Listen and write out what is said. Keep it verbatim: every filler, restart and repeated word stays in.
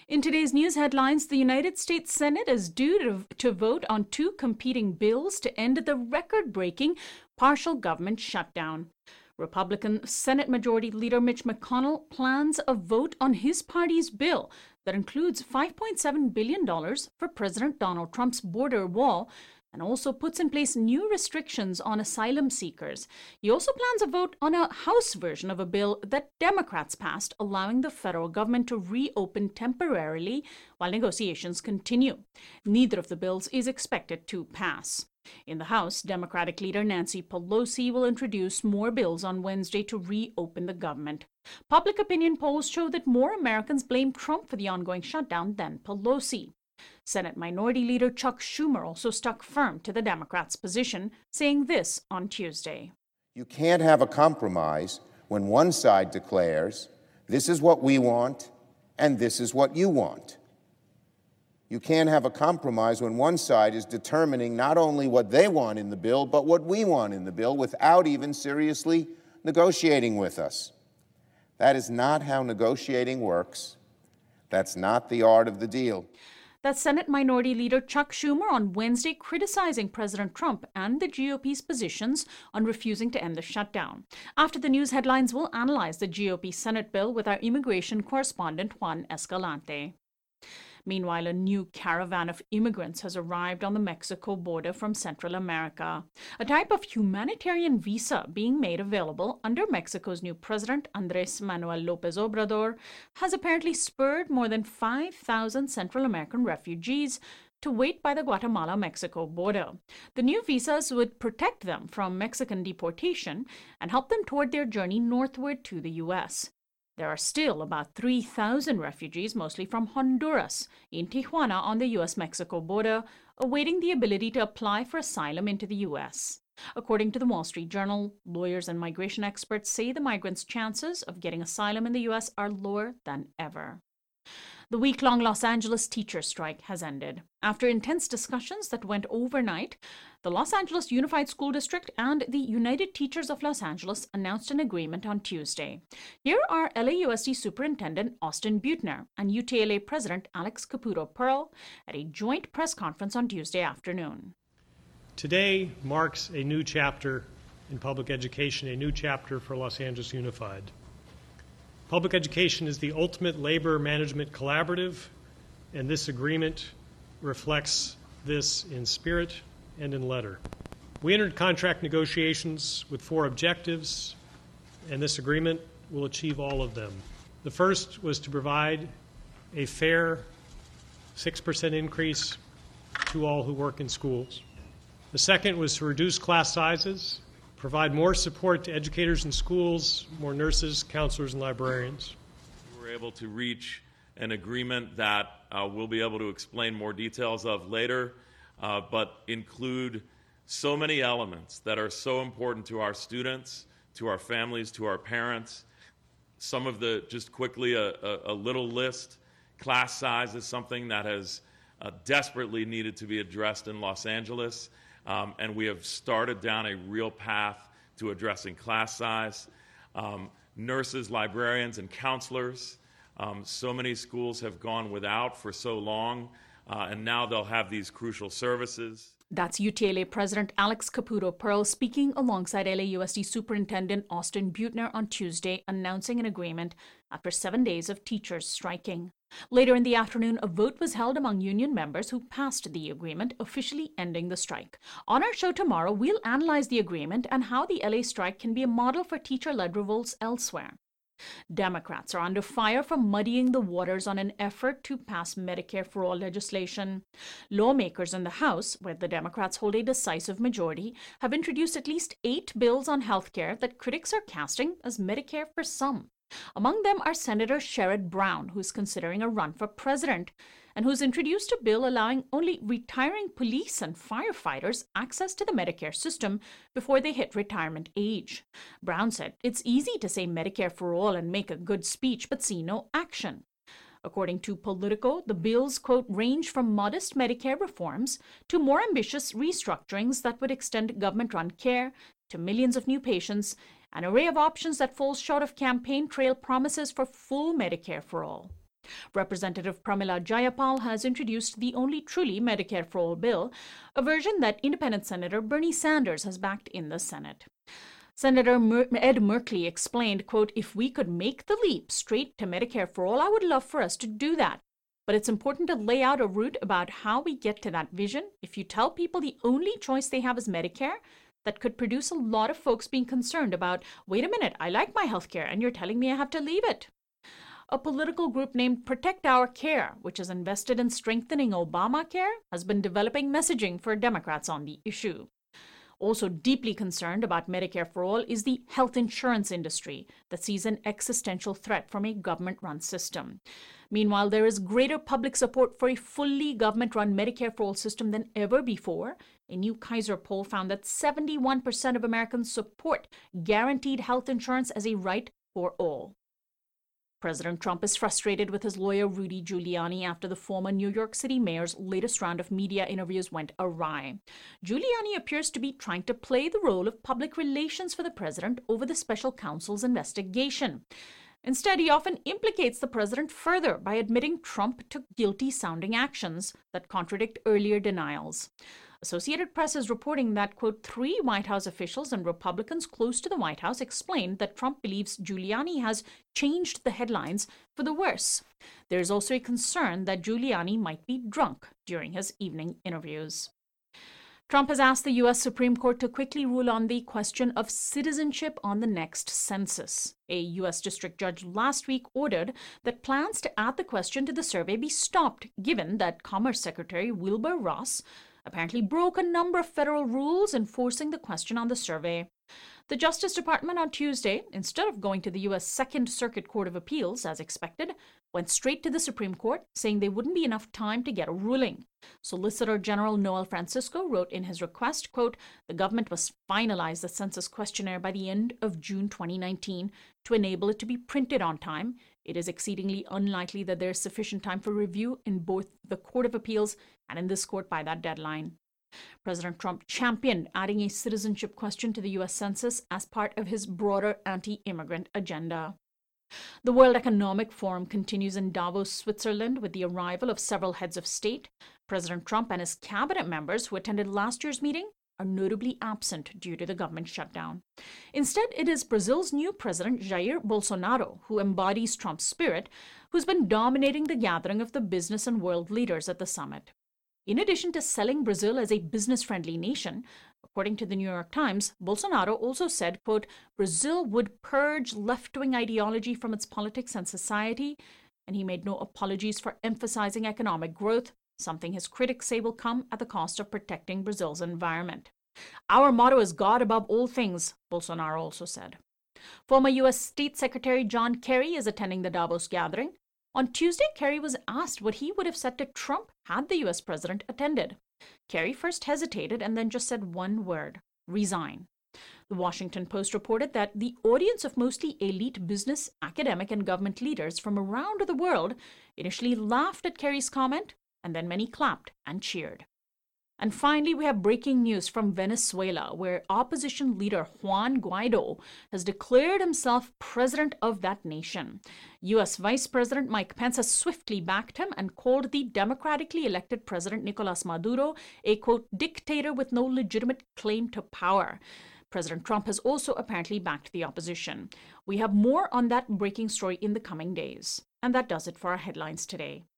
In today's news headlines, the United States Senate is due to, to vote on two competing bills to end the record-breaking partial government shutdown. Republican Senate Majority Leader Mitch McConnell plans a vote on his party's bill that includes five point seven billion dollars for President Donald Trump's border wall and also puts in place new restrictions on asylum seekers. He also plans a vote on a House version of a bill that Democrats passed, allowing the federal government to reopen temporarily while negotiations continue. Neither of the bills is expected to pass. In the House, Democratic leader Nancy Pelosi will introduce more bills on Wednesday to reopen the government. Public opinion polls show that more Americans blame Trump for the ongoing shutdown than Pelosi. Senate Minority Leader Chuck Schumer also stuck firm to the Democrats' position, saying this on Tuesday. You can't have a compromise when one side declares, this is what we want and this is what you want. You can't have a compromise when one side is determining not only what they want in the bill, but what we want in the bill without even seriously negotiating with us. That is not how negotiating works. That's not the art of the deal. That's Senate Minority Leader Chuck Schumer on Wednesday criticizing President Trump and the G O P's positions on refusing to end the shutdown. After the news headlines, we'll analyze the G O P Senate bill with our immigration correspondent Juan Escalante. Meanwhile, a new caravan of immigrants has arrived on the Mexico border from Central America, a type of humanitarian visa being made available under Mexico's new president, Andrés Manuel López Obrador, has apparently spurred more than five thousand Central American refugees to wait by the Guatemala-Mexico border. The new visas would protect them from Mexican deportation and help them toward their journey northward to the U S There are still about three thousand refugees, mostly from Honduras, in Tijuana on the U S Mexico border, awaiting the ability to apply for asylum into the U S According to the Wall Street Journal, lawyers and migration experts say the migrants' chances of getting asylum in the U S are lower than ever. The week-long Los Angeles teacher strike has ended. After intense discussions that went overnight, the Los Angeles Unified School District and the United Teachers of Los Angeles announced an agreement on Tuesday. Here are L A U S D Superintendent Austin Buettner and U T L A President Alex Caputo Pearl at a joint press conference on Tuesday afternoon. Today marks a new chapter in public education, a new chapter for Los Angeles Unified. Public education is the ultimate labor management collaborative, and this agreement reflects this in spirit and in letter. We entered contract negotiations with four objectives, and this agreement will achieve all of them. The first was to provide a fair six percent increase to all who work in schools. The second was to reduce class sizes, provide more support to educators in schools, more nurses, counselors, and librarians. We were able to reach an agreement that uh, we'll be able to explain more details of later, uh, but include so many elements that are so important to our students, to our families, to our parents. Some of the, just quickly, a, a, a little list. Class size is something that has uh, desperately needed to be addressed in Los Angeles. Um, and we have started down a real path to addressing class size. Um, nurses, librarians, and counselors. Um, so many schools have gone without for so long, uh, and now they'll have these crucial services. That's U T L A President Alex Caputo Pearl speaking alongside L A U S D Superintendent Austin Buettner on Tuesday, announcing an agreement after seven days of teachers striking. Later in the afternoon, a vote was held among union members who passed the agreement, officially ending the strike. On our show tomorrow, we'll analyze the agreement and how the L A strike can be a model for teacher-led revolts elsewhere. Democrats are under fire for muddying the waters on an effort to pass Medicare for All legislation. Lawmakers in the House, where the Democrats hold a decisive majority, have introduced at least eight bills on health care that critics are casting as Medicare for some. Among them are Senator Sherrod Brown, who is considering a run for president, and who's introduced a bill allowing only retiring police and firefighters access to the Medicare system before they hit retirement age. Brown said it's easy to say Medicare for all and make a good speech, but see no action. According to Politico, the bills, quote, range from modest Medicare reforms to more ambitious restructurings that would extend government-run care to millions of new patients, an array of options that falls short of campaign trail promises for full Medicare for all. Representative Pramila Jayapal has introduced the only truly Medicare for All bill, a version that independent Senator Bernie Sanders has backed in the Senate. Senator Mer- Ed Merkley explained, quote, "If we could make the leap straight to Medicare for All, I would love for us to do that. But it's important to lay out a route about how we get to that vision. If you tell people the only choice they have is Medicare, that could produce a lot of folks being concerned about, wait a minute, I like my health care, and you're telling me I have to leave it." A political group named Protect Our Care, which is invested in strengthening Obamacare, has been developing messaging for Democrats on the issue. Also deeply concerned about Medicare for All is the health insurance industry that sees an existential threat from a government-run system. Meanwhile, there is greater public support for a fully government-run Medicare for All system than ever before. A new Kaiser poll found that seventy-one percent of Americans support guaranteed health insurance as a right for all. President Trump is frustrated with his lawyer Rudy Giuliani after the former New York City mayor's latest round of media interviews went awry. Giuliani appears to be trying to play the role of public relations for the president over the special counsel's investigation. Instead, he often implicates the president further by admitting Trump took guilty-sounding actions that contradict earlier denials. Associated Press is reporting that, quote, three White House officials and Republicans close to the White House explained that Trump believes Giuliani has changed the headlines for the worse. There is also a concern that Giuliani might be drunk during his evening interviews. Trump has asked the U S Supreme Court to quickly rule on the question of citizenship on the next census. A U S district judge last week ordered that plans to add the question to the survey be stopped, given that Commerce Secretary Wilbur Ross apparently broke a number of federal rules enforcing the question on the survey. The Justice Department on Tuesday, instead of going to the U S Second Circuit Court of Appeals as expected, went straight to the Supreme Court, saying there wouldn't be enough time to get a ruling. Solicitor General Noel Francisco wrote in his request, quote, "The government must finalize the census questionnaire by the end of June twenty nineteen to enable it to be printed on time. It is exceedingly unlikely that there is sufficient time for review in both the Court of Appeals and in this court by that deadline." President Trump championed adding a citizenship question to the U S Census as part of his broader anti-immigrant agenda. The World Economic Forum continues in Davos, Switzerland, with the arrival of several heads of state. President Trump and his cabinet members who attended last year's meeting are notably absent due to the government shutdown. Instead, it is Brazil's new president, Jair Bolsonaro, who embodies Trump's spirit, who's been dominating the gathering of the business and world leaders at the summit. In addition to selling Brazil as a business-friendly nation, according to the New York Times, Bolsonaro also said, quote, "Brazil would purge left-wing ideology from its politics and society," and he made no apologies for emphasizing economic growth, something his critics say will come at the cost of protecting Brazil's environment. "Our motto is God above all things," Bolsonaro also said. Former U S State Secretary John Kerry is attending the Davos gathering. On Tuesday, Kerry was asked what he would have said to Trump had the U S president attended. Kerry first hesitated and then just said one word: resign. The Washington Post reported that the audience of mostly elite business, academic, and government leaders from around the world initially laughed at Kerry's comment, and then many clapped and cheered. And finally, we have breaking news from Venezuela, where opposition leader Juan Guaido has declared himself president of that nation. U S Vice President Mike Pence has swiftly backed him and called the democratically elected President Nicolas Maduro a, quote, dictator with no legitimate claim to power. President Trump has also apparently backed the opposition. We have more on that breaking story in the coming days. And that does it for our headlines today.